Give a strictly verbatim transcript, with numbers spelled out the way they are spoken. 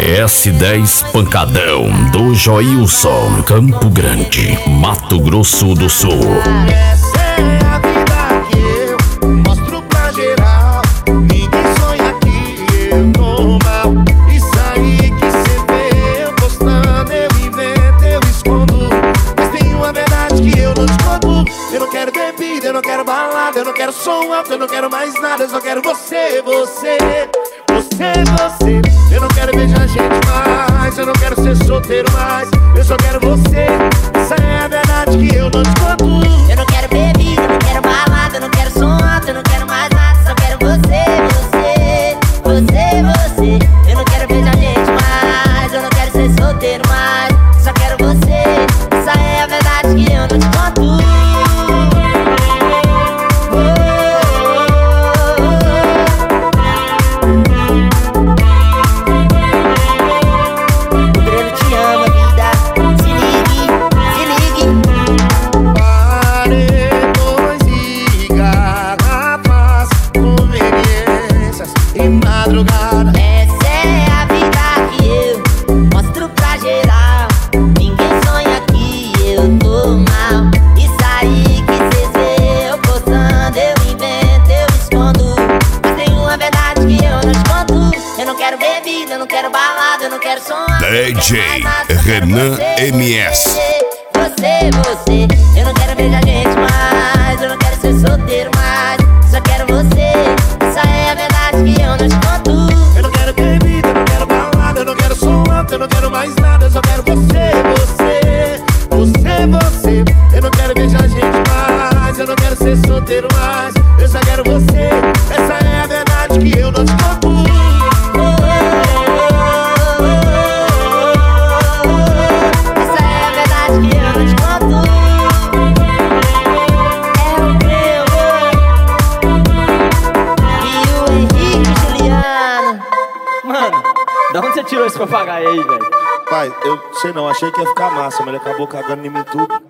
S dez Pancadão do Joilson, Campo Grande, Mato Grosso do Sul. Essa é a vida que eu mostro pra geral. Ninguém sonha que eu tô mal. Isso aí que cê vê eu postando, eu invento, eu escondo. Mas tem uma verdade que eu não te conto. Eu não quero bebida, eu não quero balada, eu não quero som alto, eu não quero mais nada. Eu só quero você, você, você, você. Eu não quero beijar gente mais, eu não quero ser solteiro mais. Eu só quero você. Essa é a verdade que eu não te conto. Eu não quero bebida, eu não quero balada, eu não quero som alto, eu não quero mais nada. Só quero você, você, você, você. Eu não quero beijar gente mais, eu não quero ser solteiro mais. Só quero você. Essa é a verdade que eu não te conto. Essa é a vida que eu mostro pra geral. Ninguém sonha que eu tô mal. Isso aí que cês vê eu postando, eu invento, eu escondo. Mas tem uma verdade que eu não te conto. Eu não quero bebida, eu não quero balada, eu não quero som alto, D J Renan M S. Você, você, eu não quero beijar gente mais, eu não quero ser solteiro mais. Só quero você. Essa é a verdade que eu não te conto. Eu não quero bebida, eu não quero balada, eu não quero som alto, eu não quero mais nada. Eu só quero você, você, você, você. Eu não quero beijar gente mais, eu não quero ser solteiro mais. Eu só quero você. Essa é a verdade que eu não te conto. Essa é a verdade que eu não te conto. É o meu e o Henrique Juliano. Mano, da onde você tirou esse papagaio aí, velho? Pai, eu sei não, achei que ia ficar massa, mas ele acabou cagando em mim tudo.